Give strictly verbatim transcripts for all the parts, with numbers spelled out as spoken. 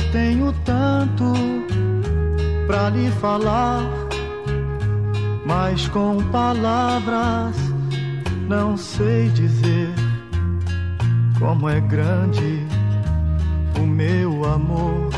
tenho tanto pra lhe falar, mas com palavras não sei dizer como é grande o meu amor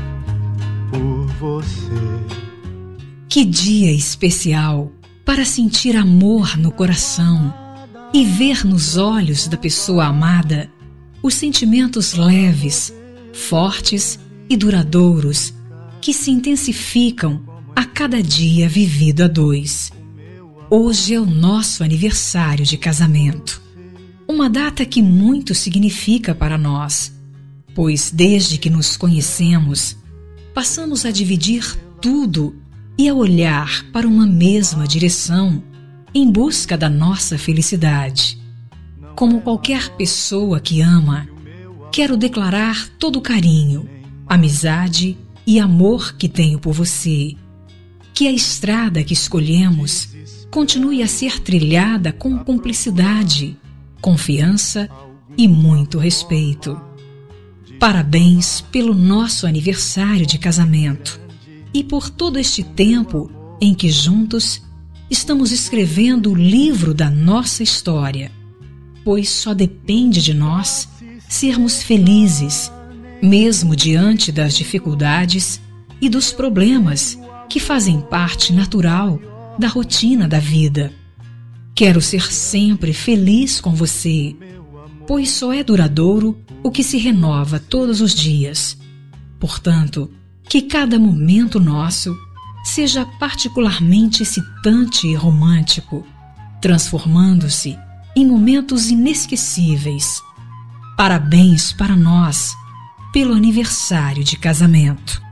por você. Que dia especial para sentir amor no coração e ver nos olhos da pessoa amada os sentimentos leves, fortes e duradouros que se intensificam a cada dia vivido a dois. Hoje é o nosso aniversário de casamento, uma data que muito significa para nós, pois desde que nos conhecemos, passamos a dividir tudo e a olhar para uma mesma direção em busca da nossa felicidade. Como qualquer pessoa que ama, quero declarar todo o carinho, amizade e amor que tenho por você. Que a estrada que escolhemos continue a ser trilhada com cumplicidade, confiança e muito respeito. Parabéns pelo nosso aniversário de casamento e por todo este tempo em que juntos estamos escrevendo o livro da nossa história, pois só depende de nós sermos felizes, mesmo diante das dificuldades e dos problemas que fazem parte natural da rotina da vida. Quero ser sempre feliz com você, pois só é duradouro o que se renova todos os dias. Portanto, que cada momento nosso seja particularmente excitante e romântico, transformando-se em momentos inesquecíveis. Parabéns para nós pelo aniversário de casamento.